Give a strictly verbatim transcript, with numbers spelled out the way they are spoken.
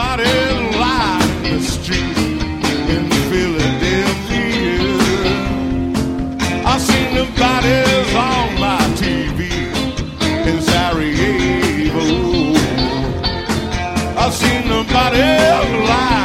bodies lying in the street in Philadelphia. I've seen the bodies on my T V in Sarajevo. I've seen the bodies lying